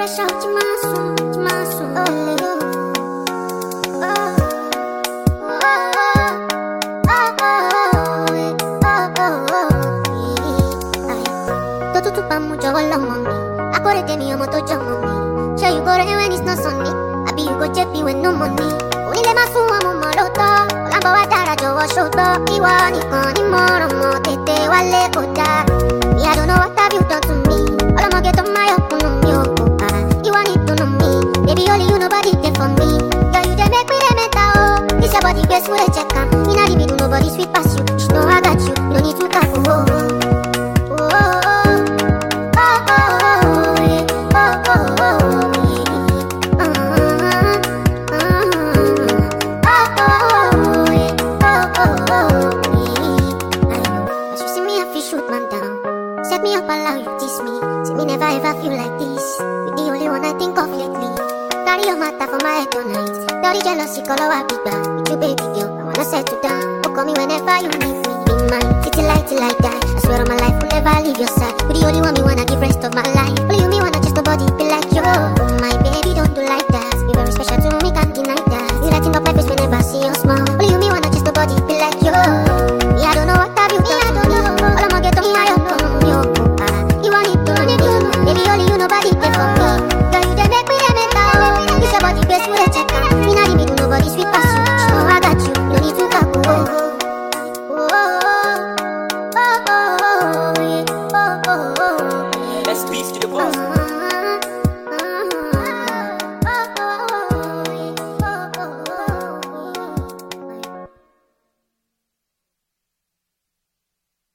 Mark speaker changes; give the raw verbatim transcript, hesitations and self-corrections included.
Speaker 1: special, Jimasu, Jimasu. Oh, oh, Toto tu pamu jọ̀wọ́ lọ́mọ mi. Akore tèmi ọmọ tó jọmọ mi. Sure you go rain when it's not sunny. Abi you go jẹ̀bi when no money. Onílé má sún wọn mo mọ̀ lóòótọ́. Ọ̀làǹbọ̀ wá dára jọ̀wọ́ ṣòótọ́. Ìwọ nìkan ni mo ràn mọ́ tètè wálé kò dáa. Me, I don't know what have you done to me. Ọlọ́mọge tó máa yọkùn nù mí ò kò bá. Ìwọ ni ìdùnnú mi. Baby only you nobody dey for me. Girl you dey make me dey mental oh. This your body grace full dey check am. Inna the middle nobody sweet pass you. You know I got you. You no need to talk oh. Oh, oh, oh. Set me up, allow you tease me. See me never ever feel like this. You're the only one I think of lately. Carry your matter for my head tonight. Dirty jealousy, color I big bad. With you baby girl, I wanna settle down. Oh, call me whenever you need me. Be mine, titty light till I die. I swear on my life will never leave your side. You're the only one me wanna give rest of my life. Only you me wanna just nobody be like you. Oh my baby, don't do like that. You're very special to me, can't deny that. You lighting up my face whenever I see you smile. Only you me wanna just nobody be like you. Me, I don't know what have you done. Me, I don't know. All I'ma get on my own. Baby, only you nobody there for me. Girl, you dey make me dey mental. This your body grace full dey check am. Inna the middle, nobody sweet pass you. You know I got you. You no need to talk oh. Oh, oh, oh, oh, oh, oh, oh, oh, oh.
Speaker 2: Let's peace to the boss.